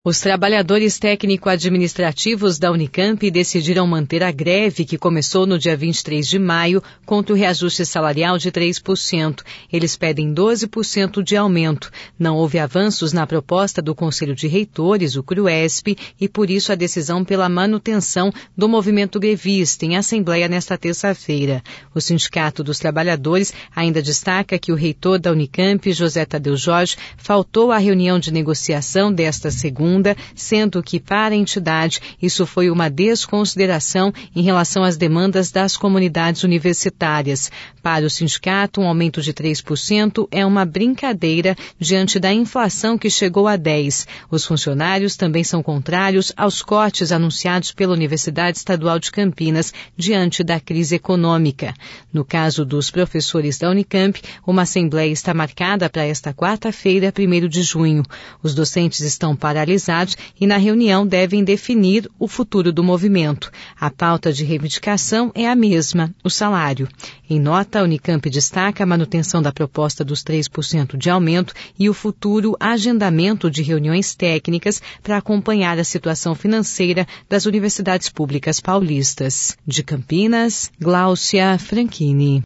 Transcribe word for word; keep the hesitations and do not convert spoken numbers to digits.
Os trabalhadores técnico-administrativos da Unicamp decidiram manter a greve que começou no dia vinte e três de maio contra o reajuste salarial de três por cento. Eles pedem doze por cento de aumento. Não houve avanços na proposta do Conselho de Reitores, o CRUESP, e por isso a decisão pela manutenção do movimento grevista em assembleia nesta terça-feira. O Sindicato dos Trabalhadores ainda destaca que o reitor da Unicamp, José Tadeu Jorge, faltou à reunião de negociação desta segunda, sendo que, para a entidade, isso foi uma desconsideração em relação às demandas das comunidades universitárias. Para o sindicato, um aumento de três por cento é uma brincadeira diante da inflação que chegou a dez por cento. Os funcionários também são contrários aos cortes anunciados pela Universidade Estadual de Campinas diante da crise econômica. No caso dos professores da Unicamp, uma assembleia está marcada para esta quarta-feira, primeiro de junho. Os docentes estão paralisados e na reunião devem definir o futuro do movimento. A pauta de reivindicação é a mesma, o salário. Em nota, a Unicamp destaca a manutenção da proposta dos três por cento de aumento e o futuro agendamento de reuniões técnicas para acompanhar a situação financeira das universidades públicas paulistas. De Campinas, Gláucia Franchini.